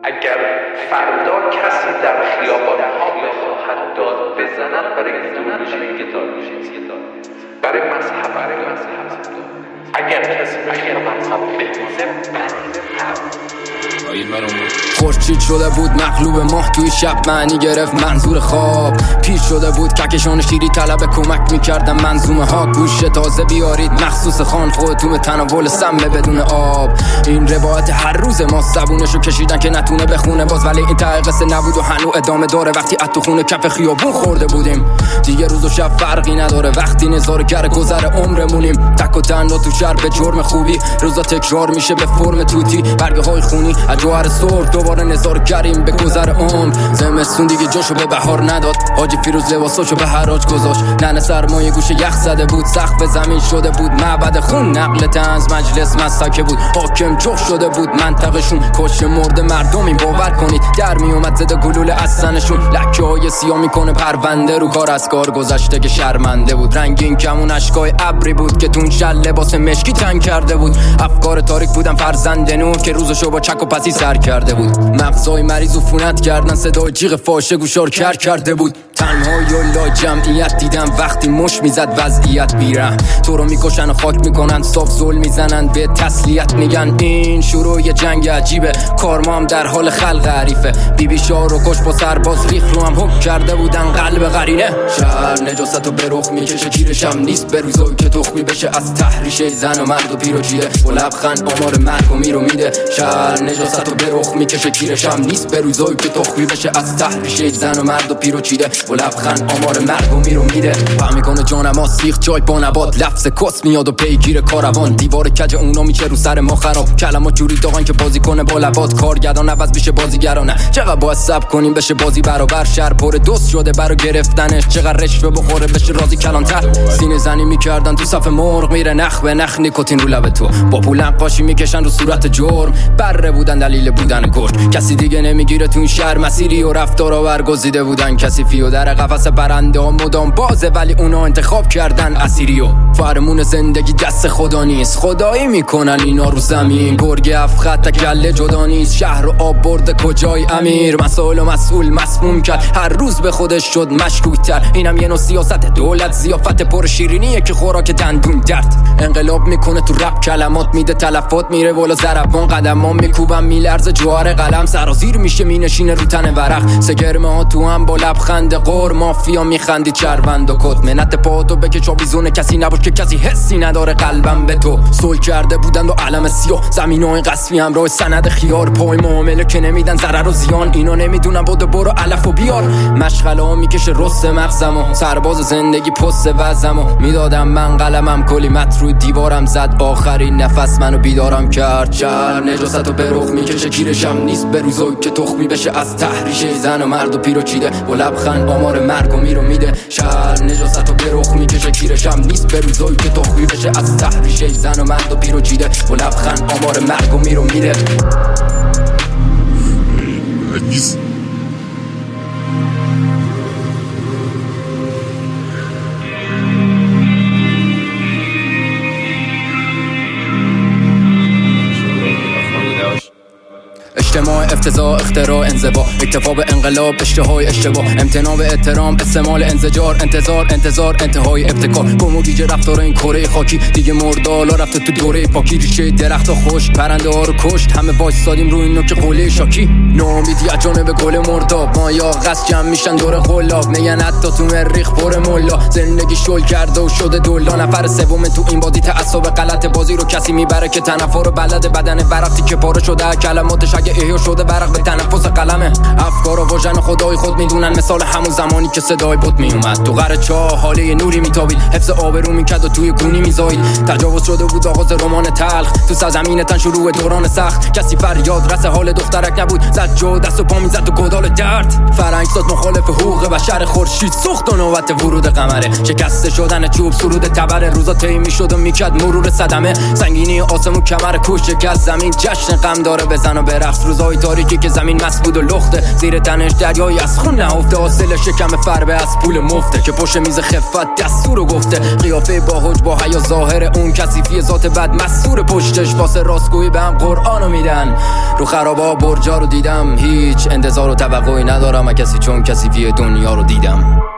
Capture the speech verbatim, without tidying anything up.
اگر فردا کسی در خیابان ها بخواهد داد بزنن برای ایدئولوژی که داد برای مذهب برای مذهب اگر کسی اگر مذهب خورشید شده بود مغلوب ماه توی شب معنی گرفت منظور خواب پیش شده بود ککشان شیری طلب کمک میکردم منظومه ها گوش تازه بیارید مخصوص خان خودتون تناول سمه بدون آب این روایت هر روز ما زبونشو کشیدن که نتونه بخونه باز ولی این ته قصه نبود و هنو ادامه داره وقتی اتو خونه کف خیابون خورده بودیم دیگه روز و شب فرقی نداره وقتی نظاره‌گر گذر عمرمونیم تک و تنها تو شهر به جرم خوبی روزا تکرار میشه به فرم توتی برگه های خونی جوهر سرخ دوباره نظاره‌گریم به گذر عمر زمستون دیگه جاشو به بهار نداد حاجی فیروز لباساشو به حراج گذاشت ننه سرمایه گوشه یخ زده بود سقف زمین شده بود معبد خون نقل طنز مجلس مسکه بود حاکم چخ شده بود منطقشون کش مرده مردمی باور کنید در می اومد زده گلوله از سنشون لکه های سیاه میکنه پرونده رو کار از کار گذشته که شرمنده بود رنگین کمون اشکای ابری بود که تون شل لباس مشکی تنگ کرده بود افکار تاریک بودن فرزند نور که روزشو با چک و پسی سر کرده بود مغزای مریض عفونت کردن صدای جیغ فاشه گوشار کر کرده بود تنهایی و لا جمعیت دیدم وقتی مش میزد وضعیت بیرم تو رو میکشن و خاک میکنن صاف ظلم میزنن به تسلیت میگن این شروع یه جنگ عجیبه کارما هم در حال خلق عریفه بی بی شاه رو کش با سرباز ریخ رو هم حک کرده بودن قلب قرینه شهر نجاست و به رخ میکشه کیرشم نیست به روزایی که تخمی بشه از تحریشه زن و مرد و پیر و چیره و لبخند آمار مرگ و میرو میده شهر نجاست و به رخ میکشه کیرشم نیست به روزایی که تخمی بشه از تحریشه زن و مرد و پیر و چیره و لبخند آمار مرگ و میرو میده فهم میکنه جانم ها سیخ جای با نبات لفظ کس میاد و پیگیر کاروان دیوار کج اونا میچه رو سر ما خراب کلمات جوری داغن که بازی کنه با لبات کارگردان عوض بشه بازیگرانه چقدر باید صبر کنیم بشه بازی برابر شهر پر دوست شده برا گرفتنش چقدر رشوه بخوره بشه راضی کلانتر سینه زنی میکردن تو صف مرغ میره نخ به نخ نیکوتین رو لب تو با پول نقاشی میکشن رو صورت جرم بره بودن دلیل بودن گرگ کسی دیگه نمیگیره تو این شهر مسیری و رفتارا برگزیده بودن کسی فیو در قفس برنده ها مدام بازه ولی اونا انتخاب کردن اسیریو فرمون زندگی دست خدا نیست خدایی میکنن اینا رو زمین گرگ افخط گله جدا نیست شهر رو آب برده کجای امیر مسئول و مسئول مسموم کرد هر روز به خودش شد مشکوکتر اینم یه نوع سیاست دولت زیافت پر شیرینیه که خوراک دندون درد انقلاب میکنه تو رپ کلمات میده تلفات میره بالا ضربان قدمام میکوبم میلرزه جوهر قلم سرازیر میشه مینشینه رو تن ورق سگرمه ها تو هم با لبخند قور مافیا میخندی چربند و کد منت پاتو بکش چابیزونه کسی نباش که کسی حسی نداره قلبم به تو سول کرده بودن و علم سیاه زمینای قصفی همراه سند خیار پای معامله که نمیدن ضرر و زیان اینا نمیدونن بود برو علف و بیار مشغله ها میکشه رست مغزمو سرباز زندگی پست وزمو میدادم من قلمم کلی متر رو دیوارم زد آخرین نفس منو بیدارم کرد شهر نجاست و به رخ میکشه کیرشم نیست به روزایی که تخمی بشه از تحریشه زن و مرد و پیر و چیده و لبخند آمار مرگ و میرو میده شهر نجاست و به رخ میکشه کیرشم نیست به روزایی که تخمی بشه از تحریشه زن و مرد و پیر و چیده و لبخند آمار مرگ و میرو میده اجتماع افتضاح اختراع انزوا اکتفا به انقلاب اشتهای اشتباه امتناع به احترام استعمال انزجار انتظار انتظار انتهای ابتکار گم و گیج رفتار این کره خاکی دیگه مردالا رفته تو دوره پاکی ریشه درخت خوش پرنده ها رو کشت همه وایسادیم روی نوک قله شاکی ناامیدی از جانب گل مرداب ما یا قصد جمع میشن دور قلاب میگن حتی تو مریخ پر ملا زندگی شل کرده و شده دولا نفر سوم تو این بازی تعصب غلط بازی رو کسی میبره که تنفر رو بلد بدن ورقتی که پاره شده کلماتش اگه احیا شده برق به تنفس قلمه افکار و واژن خدای خود میدونن مثال همون زمانی که صدای بود میومد تو قره چاه حاله نوری میتابید حفظ آبرو میکرد و توی گونی میزایید تجاوز شده بود آغاز رمان تلخ تو سرزمین تن شروع دوران سخت کسی فریاد رس حال دخترک نبود زد جو دست و پا میزد تو گودال درد فرنگ ساز مخالف حقوق بشر خورشید سوخت و نوبت ورود قمره شکسته شدن چوب سرود تبر روزا طی میشد و میکرد مرور صدمه سنگینی آسمون کمر کوش شکست زمین جشن غم داره بزن و برقص روزای تاریکی که زمین مسبود و لخته، زیر تنش دریایی از خون نهفته، حاصل شکم فربه از پول مفته که پشت میز خفت دستورو گفته. قیافه باهوج با حیا ظاهر اون کثیفی ذات بد مسور پشتش، واسه راستگویی به هم قرآنو میدن. رو خرابا برجا رو دیدم، هیچ انتظار و توقعی ندارم از کسی چون کثیفی دنیا رو دیدم.